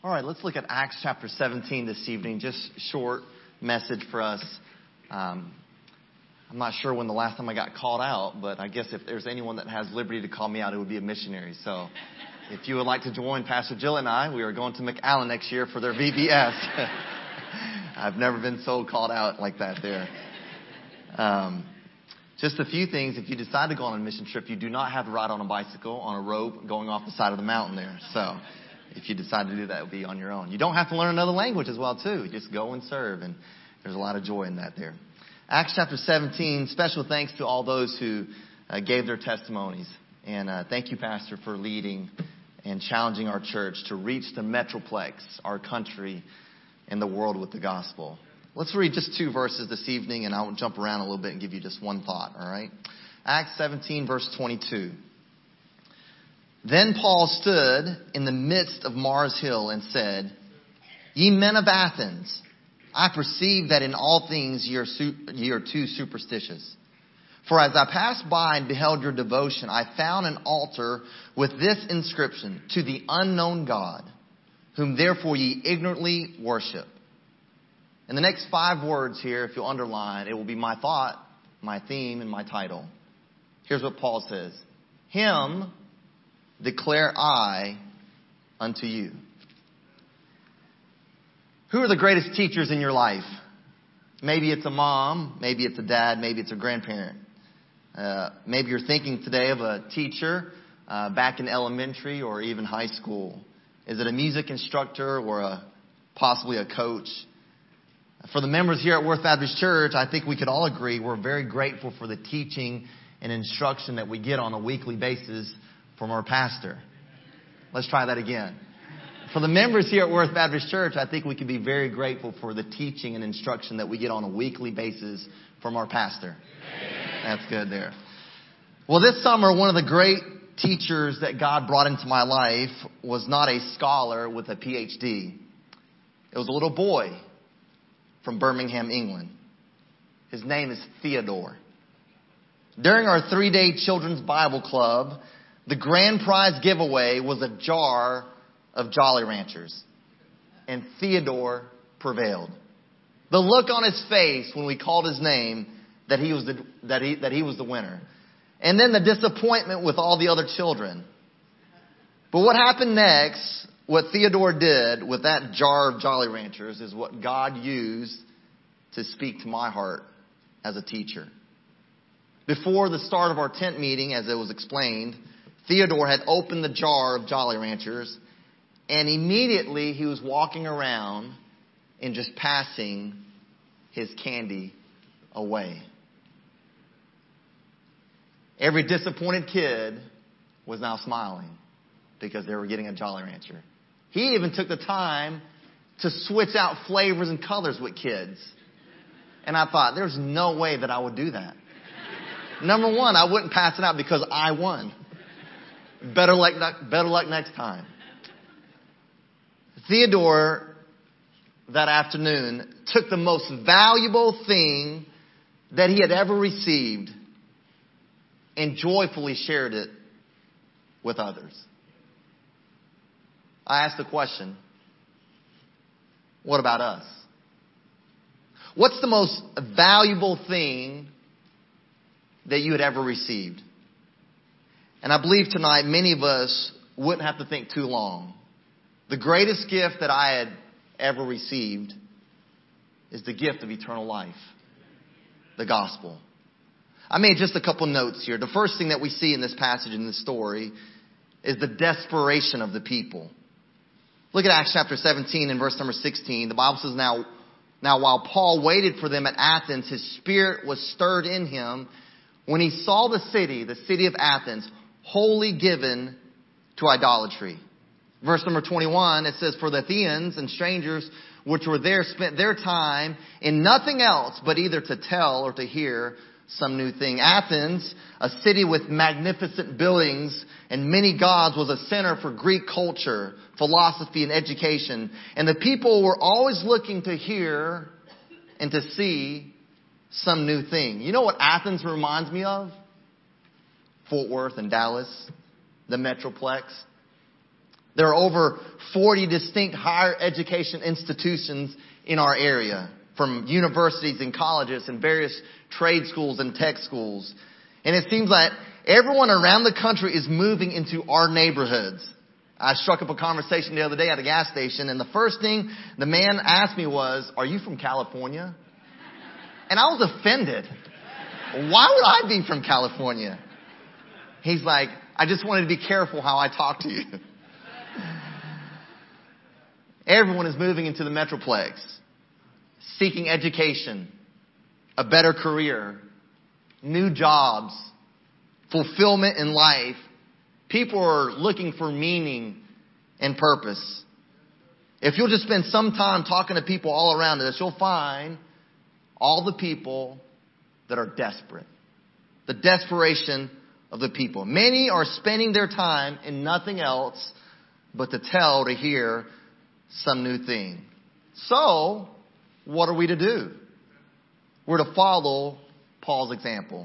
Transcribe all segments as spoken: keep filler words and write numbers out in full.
All right, let's look at Acts chapter seventeen this evening. Just short message for us. Um, I'm not sure when the last time I got called out, but I guess if there's anyone that has liberty to call me out, it would be a missionary. So if you would like to join Pastor Jill and I, we are going to McAllen next year for their V B S. I've never been so called out like that there. Um, just a few things. If you decide to go on a mission trip, you do not have to ride on a bicycle on a rope going off the side of the mountain there. So if you decide to do that, it will be on your own. You don't have to learn another language as well, too. Just go and serve, and there's a lot of joy in that there. Acts chapter seventeen, special thanks to all those who uh, gave their testimonies. And uh, thank you, Pastor, for leading and challenging our church to reach the Metroplex, our country, and the world with the gospel. Let's read just two verses this evening, and I'll jump around a little bit and give you just one thought, all right? Acts seventeen, verse twenty-two. Then Paul stood in the midst of Mars Hill and said, Ye men of Athens, I perceive that in all things ye are, su- ye are too superstitious. For as I passed by and beheld your devotion, I found an altar with this inscription, To the unknown God, whom therefore ye ignorantly worship. In the next five words here, if you'll underline, it will be my thought, my theme, and my title. Here's what Paul says. Him declare I unto you. Who are the greatest teachers in your life? Maybe it's a mom, maybe it's a dad, maybe it's a grandparent. Uh, maybe you're thinking today of a teacher uh, back in elementary or even high school. Is it a music instructor or a possibly a coach? For the members here at Worth Baptist Church, I think we could all agree we're very grateful for the teaching and instruction that we get on a weekly basis from our pastor. Let's try that again. For the members here at Worth Baptist Church, I think we can be very grateful for the teaching and instruction that we get on a weekly basis from our pastor. That's good there. Well, this summer, one of the great teachers that God brought into my life was not a scholar with a P H D. It was a little boy from Birmingham, England. His name is Theodore. During our three-day children's Bible club, the grand prize giveaway was a jar of Jolly Ranchers. And Theodore prevailed. The look on his face when we called his name that he was the, that he, that he was the winner. And then the disappointment with all the other children. But what happened next, what Theodore did with that jar of Jolly Ranchers is what God used to speak to my heart as a teacher. Before the start of our tent meeting, as it was explained, Theodore had opened the jar of Jolly Ranchers, and immediately he was walking around and just passing his candy away. Every disappointed kid was now smiling because they were getting a Jolly Rancher. He even took the time to switch out flavors and colors with kids. And I thought, there's no way that I would do that. Number one, I wouldn't pass it out because I won. Better luck, better luck next time. Theodore, that afternoon, took the most valuable thing that he had ever received and joyfully shared it with others. I asked the question, what about us? What's the most valuable thing that you had ever received? And I believe tonight many of us wouldn't have to think too long. The greatest gift that I had ever received is the gift of eternal life, the gospel. I made just a couple notes here. The first thing that we see in this passage, in this story, is the desperation of the people. Look at Acts chapter seventeen and verse number sixteen. The Bible says, Now, now while Paul waited for them at Athens, his spirit was stirred in him when he saw the city, the city of Athens, wholly given to idolatry. Verse number twenty-one, it says, For the Athenians and strangers which were there spent their time in nothing else but either to tell or to hear some new thing. Athens, a city with magnificent buildings and many gods, was a center for Greek culture, philosophy, and education. And the people were always looking to hear and to see some new thing. You know what Athens reminds me of? Fort Worth and Dallas, the Metroplex. There are over forty distinct higher education institutions in our area, from universities and colleges and various trade schools and tech schools. And it seems like everyone around the country is moving into our neighborhoods. I struck up a conversation the other day at a gas station, and the first thing the man asked me was, "Are you from California?" And I was offended. Why would I be from California? He's like, "I just wanted to be careful how I talk to you." Everyone is moving into the Metroplex, seeking education, a better career, new jobs, fulfillment in life. People are looking for meaning and purpose. If you'll just spend some time talking to people all around us, you'll find all the people that are desperate. The desperation of the people. Many are spending their time in nothing else but to tell, to hear some new thing. So, what are we to do? We're to follow Paul's example.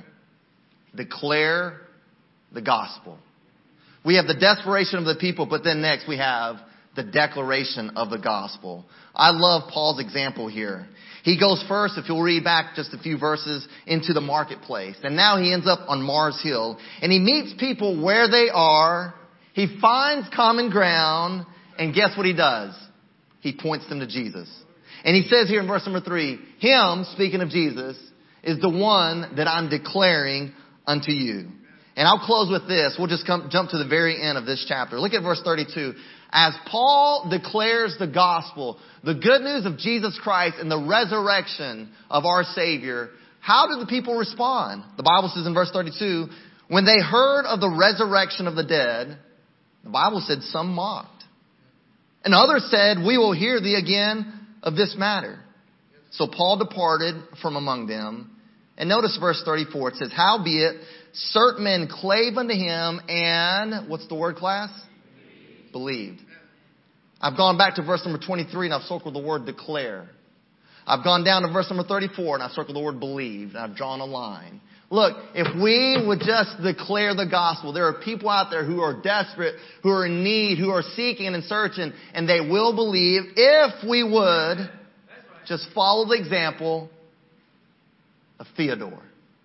Declare the gospel. We have the desperation of the people, but then next we have the declaration of the gospel. I love Paul's example here. He goes first, if you'll read back just a few verses, into the marketplace. And now he ends up on Mars Hill. And he meets people where they are. He finds common ground. And guess what he does? He points them to Jesus. And he says here in verse number three, him, speaking of Jesus, is the one that I'm declaring unto you. And I'll close with this. We'll just come, jump to the very end of this chapter. Look at verse thirty-two. As Paul declares the gospel, the good news of Jesus Christ and the resurrection of our Savior, how did the people respond? The Bible says in verse thirty-two, when they heard of the resurrection of the dead, the Bible said some mocked. And others said, we will hear thee again of this matter. So Paul departed from among them. And notice verse thirty-four. It says, howbeit certain men clave unto him and, what's the word, class? Believed. Believed. I've gone back to verse number twenty-three and I've circled the word declare. I've gone down to verse number thirty-four and I've circled the word believed. And I've drawn a line. Look, if we would just declare the gospel, there are people out there who are desperate, who are in need, who are seeking and searching, and they will believe if we would just follow the example of Theodore.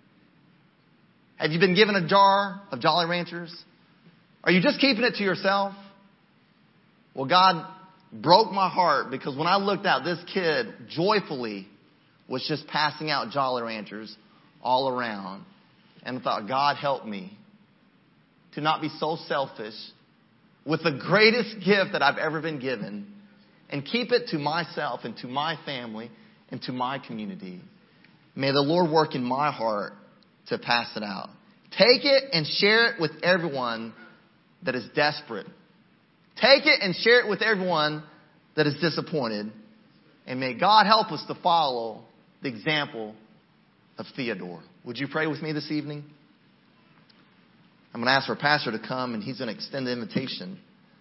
Have you been given a jar of Jolly Ranchers? Are you just keeping it to yourself? Well, God broke my heart because when I looked out, this kid joyfully was just passing out Jolly Ranchers all around. And I thought, God, help me to not be so selfish with the greatest gift that I've ever been given and keep it to myself and to my family and to my community. May the Lord work in my heart to pass it out. Take it and share it with everyone that is desperate. Take it and share it with everyone that is disappointed. And may God help us to follow the example of Theodore. Would you pray with me this evening? I'm going to ask for a pastor to come and he's going to extend the invitation.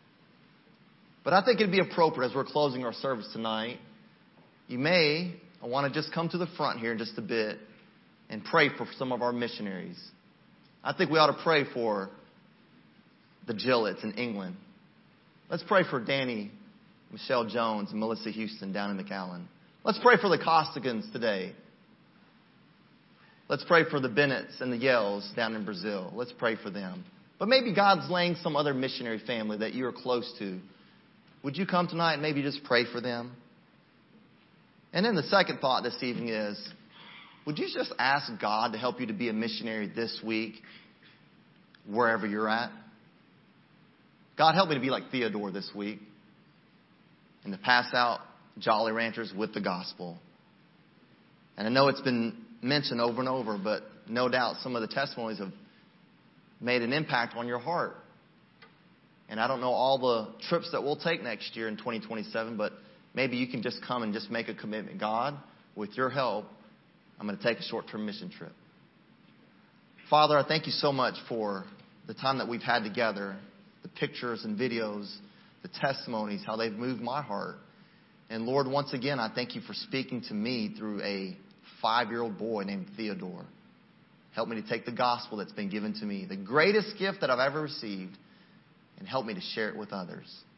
But I think it'd be appropriate as we're closing our service tonight. You may I want to just come to the front here in just a bit and pray for some of our missionaries. I think we ought to pray for the Gillets in England. Let's pray for Danny, Michelle Jones, and Melissa Houston down in McAllen. Let's pray for the Costigans today. Let's pray for the Bennetts and the Yells down in Brazil. Let's pray for them. But maybe God's laying some other missionary family that you are close to. Would you come tonight and maybe just pray for them? And then the second thought this evening is, would you just ask God to help you to be a missionary this week, wherever you're at? God, help me to be like Theodore this week and to pass out Jolly Ranchers with the gospel. And I know it's been mentioned over and over, but no doubt some of the testimonies have made an impact on your heart. And I don't know all the trips that we'll take next year in twenty twenty-seven, but maybe you can just come and just make a commitment. God, with your help, I'm going to take a short-term mission trip. Father, I thank you so much for the time that we've had together, the pictures and videos, the testimonies, how they've moved my heart. And Lord, once again, I thank you for speaking to me through a five-year-old boy named Theodore. Help me to take the gospel that's been given to me, the greatest gift that I've ever received, and help me to share it with others.